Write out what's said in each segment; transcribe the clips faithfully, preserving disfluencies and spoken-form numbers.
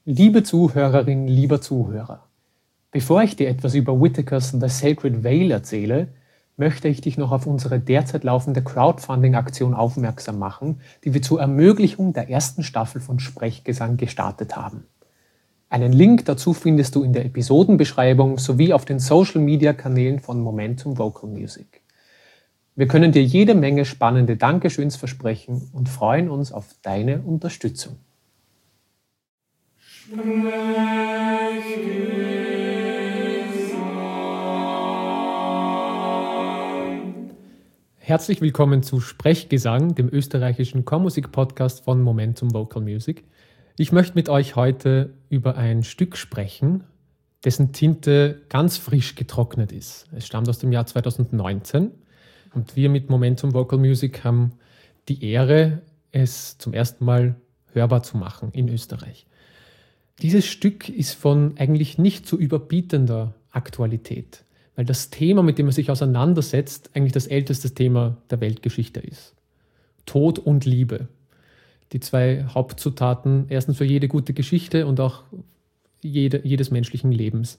Liebe Zuhörerin, lieber Zuhörer, bevor ich dir etwas über Whitakers The Sacred Veil erzähle, möchte ich dich noch auf unsere derzeit laufende Crowdfunding-Aktion aufmerksam machen, die wir zur Ermöglichung der ersten Staffel von Sprechgesang gestartet haben. Einen Link dazu findest du in der Episodenbeschreibung sowie auf den Social-Media-Kanälen von Momentum Vocal Music. Wir können dir jede Menge spannende Dankeschöns versprechen und freuen uns auf deine Unterstützung. Herzlich willkommen zu Sprechgesang, dem österreichischen Chormusik-Podcast von Momentum Vocal Music. Ich möchte mit euch heute über ein Stück sprechen, dessen Tinte ganz frisch getrocknet ist. Es stammt aus dem Jahr zweitausendneunzehn und wir mit Momentum Vocal Music haben die Ehre, es zum ersten Mal hörbar zu machen in Österreich. Dieses Stück ist von eigentlich nicht zu überbietender Aktualität, weil das Thema, mit dem er sich auseinandersetzt, eigentlich das älteste Thema der Weltgeschichte ist. Tod und Liebe. Die zwei Hauptzutaten, erstens für jede gute Geschichte und auch jede, jedes menschlichen Lebens.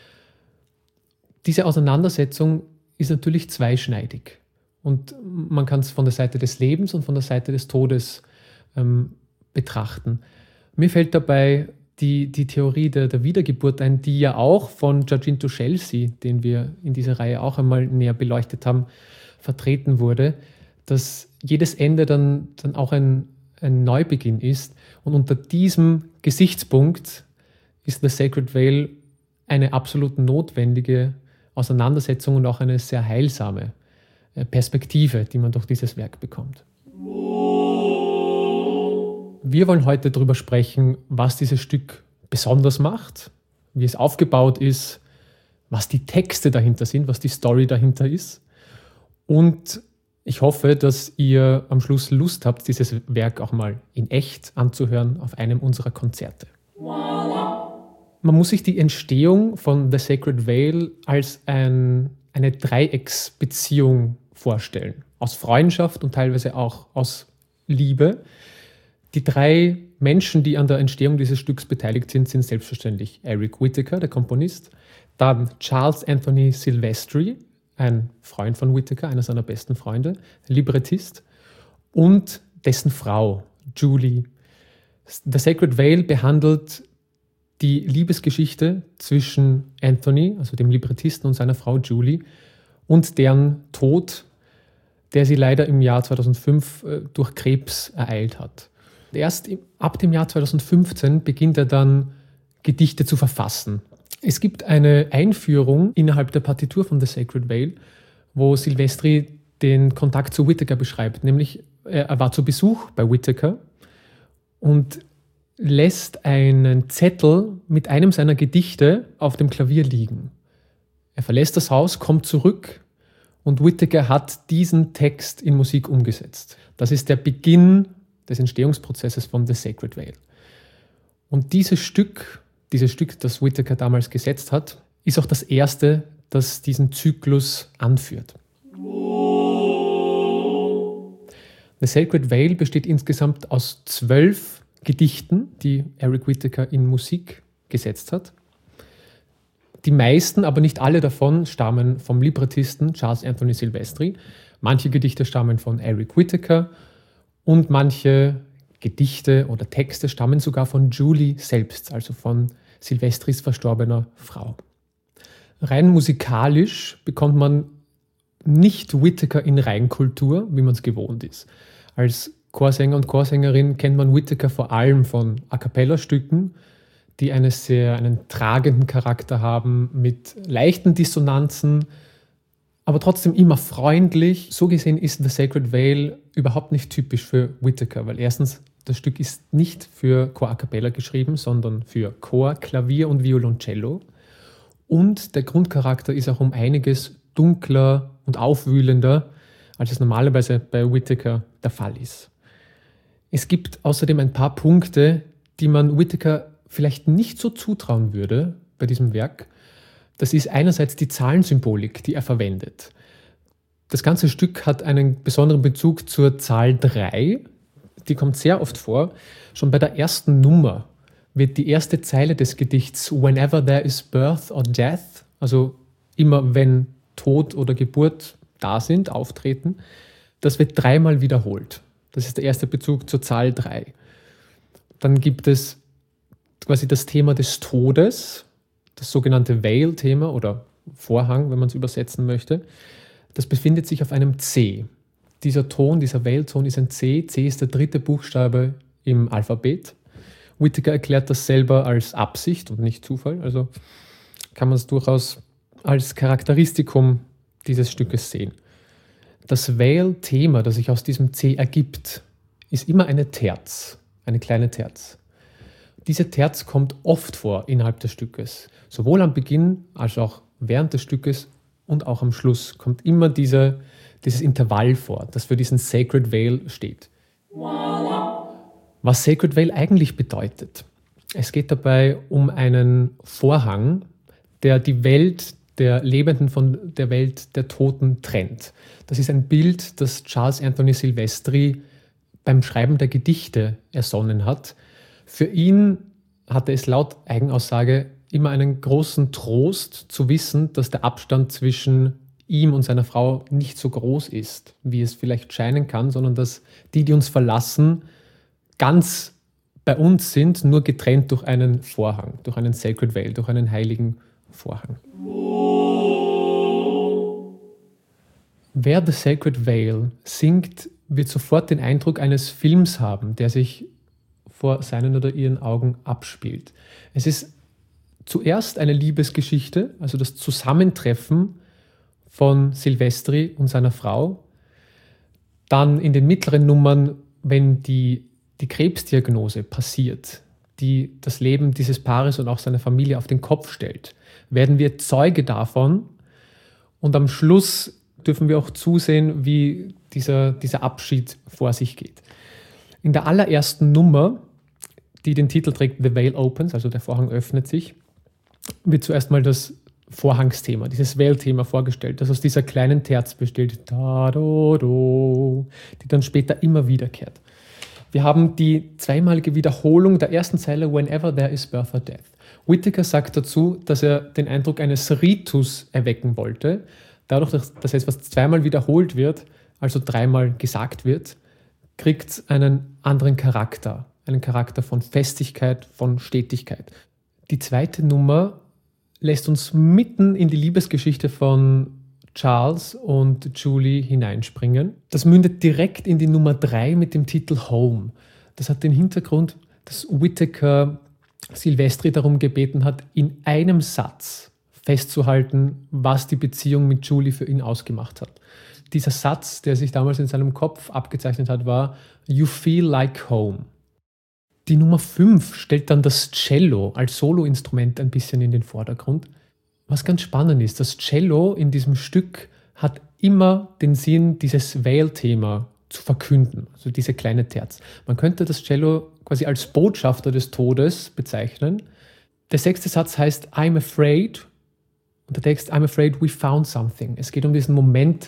Diese Auseinandersetzung ist natürlich zweischneidig. Und man kann es von der Seite des Lebens und von der Seite des Todes ähm, betrachten. Mir fällt dabei die, die Theorie der, der Wiedergeburt ein, die ja auch von Giacinto Scelsi, den wir in dieser Reihe auch einmal näher beleuchtet haben, vertreten wurde, dass jedes Ende dann, dann auch ein, ein Neubeginn ist. Und unter diesem Gesichtspunkt ist The Sacred Veil eine absolut notwendige Auseinandersetzung und auch eine sehr heilsame Perspektive, die man durch dieses Werk bekommt. Wir wollen heute darüber sprechen, was dieses Stück besonders macht, wie es aufgebaut ist, was die Texte dahinter sind, was die Story dahinter ist. Und ich hoffe, dass ihr am Schluss Lust habt, dieses Werk auch mal in echt anzuhören auf einem unserer Konzerte. Man muss sich die Entstehung von The Sacred Veil als ein, eine Dreiecksbeziehung vorstellen. Aus Freundschaft und teilweise auch aus Liebe. Die drei Menschen, die an der Entstehung dieses Stücks beteiligt sind, sind selbstverständlich Eric Whitacre, der Komponist, dann Charles Anthony Silvestri, ein Freund von Whitacre, einer seiner besten Freunde, Librettist, und dessen Frau, Julie. The Sacred Veil behandelt die Liebesgeschichte zwischen Anthony, also dem Librettisten, und seiner Frau Julie und deren Tod, der sie leider im Jahr zweitausendfünf äh, durch Krebs ereilt hat. Erst ab dem Jahr zweitausendfünfzehn beginnt er dann, Gedichte zu verfassen. Es gibt eine Einführung innerhalb der Partitur von The Sacred Veil, wo Silvestri den Kontakt zu Whitacre beschreibt. Nämlich, er war zu Besuch bei Whitacre und lässt einen Zettel mit einem seiner Gedichte auf dem Klavier liegen. Er verlässt das Haus, kommt zurück und Whitacre hat diesen Text in Musik umgesetzt. Das ist der Beginn des Entstehungsprozesses von The Sacred Veil. Und dieses Stück, dieses Stück, das Whitacre damals gesetzt hat, ist auch das erste, das diesen Zyklus anführt. The Sacred Veil besteht insgesamt aus zwölf Gedichten, die Eric Whitacre in Musik gesetzt hat. Die meisten, aber nicht alle davon, stammen vom Librettisten Charles Anthony Silvestri. Manche Gedichte stammen von Eric Whitacre und manche Gedichte oder Texte stammen sogar von Julie selbst, also von Silvestris verstorbener Frau. Rein musikalisch bekommt man nicht Whitacre in Reinkultur, wie man es gewohnt ist. Als Chorsänger und Chorsängerin kennt man Whitacre vor allem von A-cappella-Stücken, die eine sehr, einen tragenden Charakter haben, mit leichten Dissonanzen, aber trotzdem immer freundlich. So gesehen ist The Sacred Veil überhaupt nicht typisch für Whitacre, weil erstens, das Stück ist nicht für Chor a cappella geschrieben, sondern für Chor, Klavier und Violoncello. Und der Grundcharakter ist auch um einiges dunkler und aufwühlender, als es normalerweise bei Whitacre der Fall ist. Es gibt außerdem ein paar Punkte, die man Whitacre vielleicht nicht so zutrauen würde bei diesem Werk. Das ist einerseits die Zahlensymbolik, die er verwendet. Das ganze Stück hat einen besonderen Bezug zur Zahl drei. Die kommt sehr oft vor. Schon bei der ersten Nummer wird die erste Zeile des Gedichts Whenever there is birth or death, also immer wenn Tod oder Geburt da sind, auftreten, das wird dreimal wiederholt. Das ist der erste Bezug zur Zahl drei. Dann gibt es quasi das Thema des Todes, das sogenannte Veil-Thema oder Vorhang, wenn man es übersetzen möchte. Das befindet sich auf einem C. Dieser Ton, dieser Veil-Ton ist ein C. C ist der dritte Buchstabe im Alphabet. Whittaker erklärt das selber als Absicht und nicht Zufall. Also kann man es durchaus als Charakteristikum dieses Stückes sehen. Das Veil-Thema, das sich aus diesem C ergibt, ist immer eine Terz, eine kleine Terz. Diese Terz kommt oft vor innerhalb des Stückes. Sowohl am Beginn als auch während des Stückes und auch am Schluss kommt immer diese, dieses Intervall vor, das für diesen Sacred Veil steht. Was Sacred Veil eigentlich bedeutet. Es geht dabei um einen Vorhang, der die Welt der Lebenden von der Welt der Toten trennt. Das ist ein Bild, das Charles Anthony Silvestri beim Schreiben der Gedichte ersonnen hat. Für ihn hatte es laut Eigenaussage immer einen großen Trost zu wissen, dass der Abstand zwischen ihm und seiner Frau nicht so groß ist, wie es vielleicht scheinen kann, sondern dass die, die uns verlassen, ganz bei uns sind, nur getrennt durch einen Vorhang, durch einen Sacred Veil, durch einen heiligen Vorhang. Wer The Sacred Veil singt, wird sofort den Eindruck eines Films haben, der sich vor seinen oder ihren Augen abspielt. Es ist zuerst eine Liebesgeschichte, also das Zusammentreffen von Silvestri und seiner Frau. Dann in den mittleren Nummern, wenn die, die Krebsdiagnose passiert, die das Leben dieses Paares und auch seiner Familie auf den Kopf stellt, werden wir Zeuge davon. Und am Schluss dürfen wir auch zusehen, wie dieser, dieser Abschied vor sich geht. In der allerersten Nummer, die den Titel trägt The Veil Opens, also der Vorhang öffnet sich, wird zuerst mal das Vorhangsthema, dieses Veil-Thema vorgestellt, das aus dieser kleinen Terz besteht, da, do, do, die dann später immer wiederkehrt. Wir haben die zweimalige Wiederholung der ersten Zeile Whenever there is birth or death. Whittaker sagt dazu, dass er den Eindruck eines Ritus erwecken wollte, dadurch, dass etwas zweimal wiederholt wird, also dreimal gesagt wird, kriegt es einen anderen Charakter, einen Charakter von Festigkeit, von Stetigkeit. Die zweite Nummer lässt uns mitten in die Liebesgeschichte von Charles und Julie hineinspringen. Das mündet direkt in die Nummer drei mit dem Titel Home. Das hat den Hintergrund, dass Whittaker Silvestri darum gebeten hat, in einem Satz festzuhalten, was die Beziehung mit Julie für ihn ausgemacht hat. Dieser Satz, der sich damals in seinem Kopf abgezeichnet hat, war "You feel like home". Die Nummer fünf stellt dann das Cello als Soloinstrument ein bisschen in den Vordergrund. Was ganz spannend ist, das Cello in diesem Stück hat immer den Sinn, dieses Veil-Thema zu verkünden, also diese kleine Terz. Man könnte das Cello quasi als Botschafter des Todes bezeichnen. Der sechste Satz heißt "I'm afraid" und der Text "I'm afraid we found something". Es geht um diesen Moment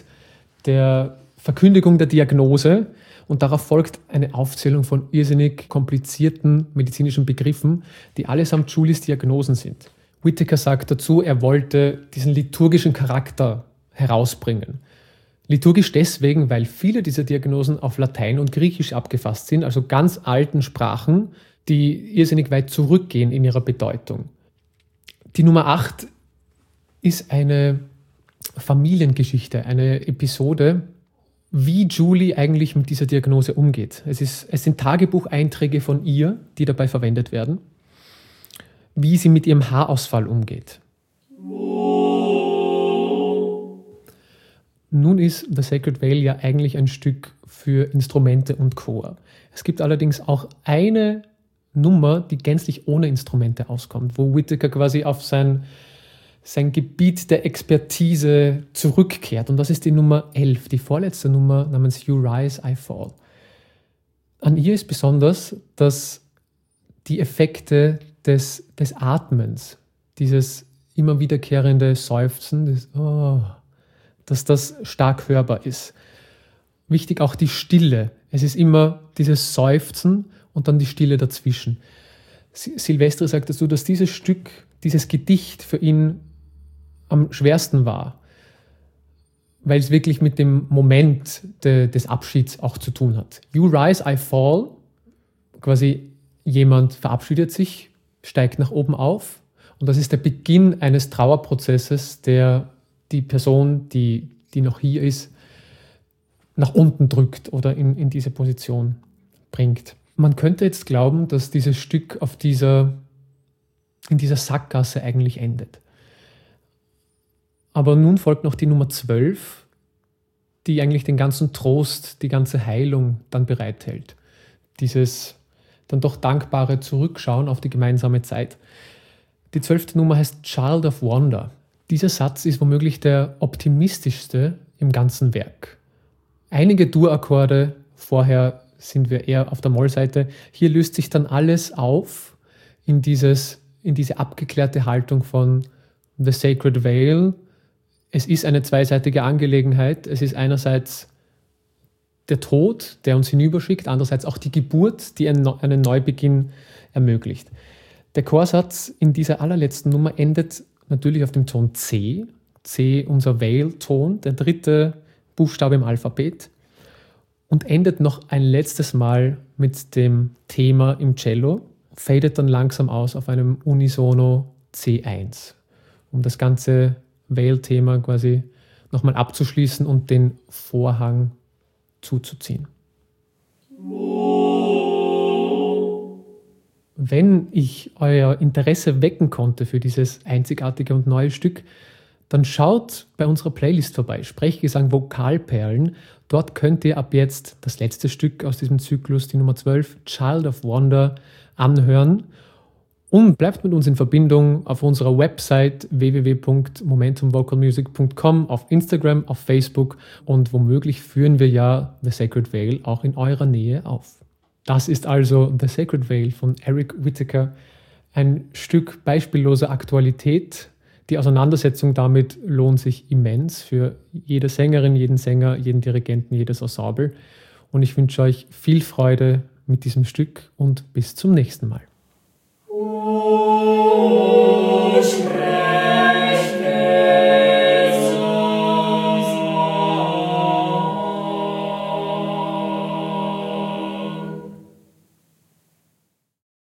der Verkündigung der Diagnose und darauf folgt eine Aufzählung von irrsinnig komplizierten medizinischen Begriffen, die allesamt Julies Diagnosen sind. Whittaker sagt dazu, er wollte diesen liturgischen Charakter herausbringen. Liturgisch deswegen, weil viele dieser Diagnosen auf Latein und Griechisch abgefasst sind, also ganz alten Sprachen, die irrsinnig weit zurückgehen in ihrer Bedeutung. Die Nummer acht ist eine Familiengeschichte, eine Episode, wie Julie eigentlich mit dieser Diagnose umgeht. Es, ist, es sind Tagebucheinträge von ihr, die dabei verwendet werden, wie sie mit ihrem Haarausfall umgeht. Nun ist The Sacred Veil ja eigentlich ein Stück für Instrumente und Chor. Es gibt allerdings auch eine Nummer, die gänzlich ohne Instrumente auskommt, wo Whittaker quasi auf sein sein Gebiet der Expertise zurückkehrt. Und das ist die Nummer elf, die vorletzte Nummer namens You Rise, I Fall. An ihr ist besonders, dass die Effekte des, des Atmens, dieses immer wiederkehrende Seufzen, das, oh, dass das stark hörbar ist. Wichtig auch die Stille. Es ist immer dieses Seufzen und dann die Stille dazwischen. Silvestri sagtest du, dass dieses Stück, dieses Gedicht für ihn am schwersten war, weil es wirklich mit dem Moment de, des Abschieds auch zu tun hat. You rise, I fall, quasi jemand verabschiedet sich, steigt nach oben auf und das ist der Beginn eines Trauerprozesses, der die Person, die, die noch hier ist, nach unten drückt oder in, in diese Position bringt. Man könnte jetzt glauben, dass dieses Stück auf dieser, in dieser Sackgasse eigentlich endet. Aber nun folgt noch die Nummer zwölf, die eigentlich den ganzen Trost, die ganze Heilung dann bereithält. Dieses dann doch dankbare Zurückschauen auf die gemeinsame Zeit. Die zwölfte Nummer heißt Child of Wonder. Dieser Satz ist womöglich der optimistischste im ganzen Werk. Einige Dur-Akkorde, vorher sind wir eher auf der Mollseite. Hier löst sich dann alles auf in, dieses, in diese abgeklärte Haltung von The Sacred Veil. Es ist eine zweiseitige Angelegenheit. Es ist einerseits der Tod, der uns hinüberschickt, andererseits auch die Geburt, die einen, einen Neubeginn ermöglicht. Der Chorsatz in dieser allerletzten Nummer endet natürlich auf dem Ton C. C, unser Veil-Ton, der dritte Buchstabe im Alphabet. Und endet noch ein letztes Mal mit dem Thema im Cello, fadet dann langsam aus auf einem Unisono C eins, um das ganze Veil-Thema quasi nochmal abzuschließen und den Vorhang zuzuziehen. Wenn ich euer Interesse wecken konnte für dieses einzigartige und neue Stück, dann schaut bei unserer Playlist vorbei, Sprechgesang Vokalperlen. Dort könnt ihr ab jetzt das letzte Stück aus diesem Zyklus, die Nummer zwölf, Child of Wonder, anhören. Und bleibt mit uns in Verbindung auf unserer Website w w w punkt momentum vocal music punkt com, auf Instagram, auf Facebook und womöglich führen wir ja The Sacred Veil auch in eurer Nähe auf. Das ist also The Sacred Veil von Eric Whitacre, ein Stück beispielloser Aktualität. Die Auseinandersetzung damit lohnt sich immens für jede Sängerin, jeden Sänger, jeden Dirigenten, jedes Ensemble. Und ich wünsche euch viel Freude mit diesem Stück und bis zum nächsten Mal. Oh,